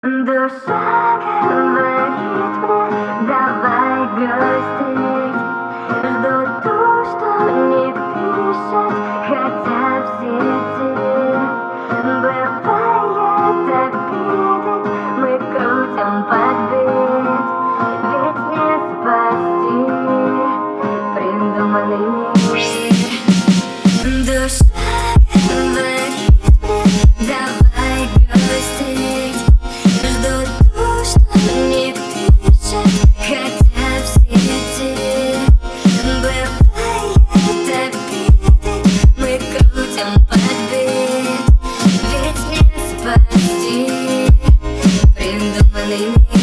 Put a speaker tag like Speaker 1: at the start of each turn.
Speaker 1: Душа говорит мне, давай грустить. Жду ту, что не пишет, хотя в сети. Бывает обиды, мы крутим подбит. Ведь не спасти придуманный мир. Душа говорит мне, давай грустить. Жду ту, что не пишет, хотя в сети. Бывает обиды, мы крутим подбит. Ведь не спасти придуманный мир.